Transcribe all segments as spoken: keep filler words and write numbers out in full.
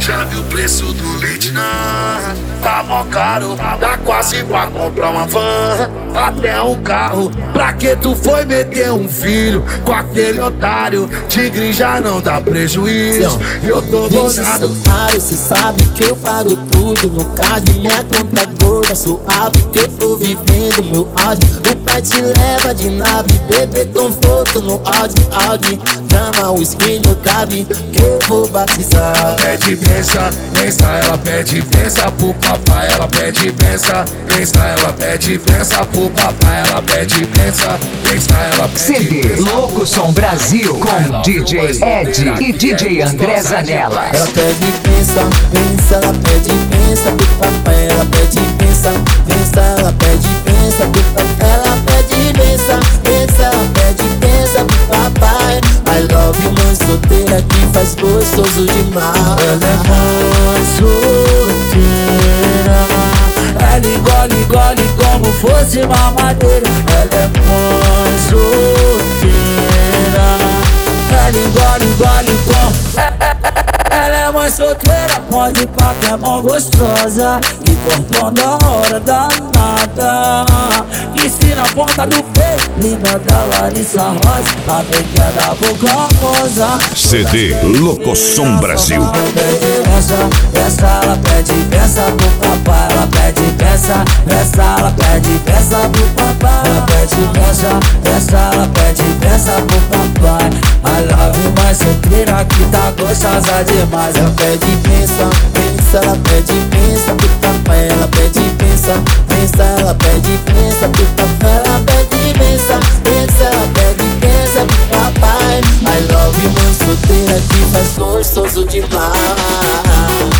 Já viu o preço do leite, não? Tá mó caro, dá quase pra comprar uma van, até um carro. Pra que tu foi meter um filho com aquele otário? Tigre já não dá prejuízo, eu tô bolado. Cê sabe que eu pago tudo, no caso minha conta gorda, suave que eu tô vivendo meu áudio. O pai te leva de nave, bebê conforto no áudio, áudio. Chama o skin no cabe, que eu vou batizar. Pede benção, benção, ela pede benção pro papai, ela pede benção, benção, ela pede benção pro papai, ela pede benção, benção, ela pede C D Louco Som Brasil com D J Ed e D J André Zanella. Ela pede benção, benção, ela pede benção pro papai, ela pede benção, benção, ela pede benção pro papai, ela pede benção, benção, ela pede benção pro papai. I love you, mãe solteira que faz gostoso demais. Ela é mãe solteira, ela engole, engole como fosse mamadeira. Ela é mãe solteira, ela engole, engole como... Ela é mãe solteira, pode pá que é mão gostosa, que corpão da hora danada, que se na ponta do peito, linda da Larissa Rosa, a pequena da boca rosa. C D Louco Som Brasil. Essa, essa ela pede peça pro papai, ela pede peça, essa ela pede peça pro papai, ela pede peça, essa ela pede peça pro papai. I love you, mais solteira que tá gostosa demais. Ela pede benção, benção, ela pede benção pro papai, ela pede benção, benção, ela pede benção pro papai, ela pede benção, benção, ela pede benção pro papai. I love you, mãe solteira que faz gostoso demais.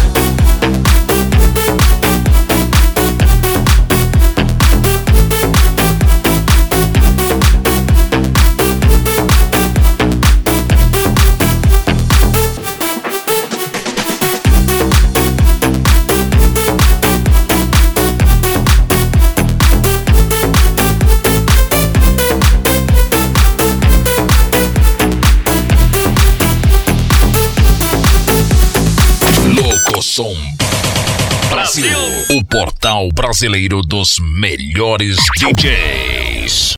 Som Brasil, o portal brasileiro dos melhores D Js.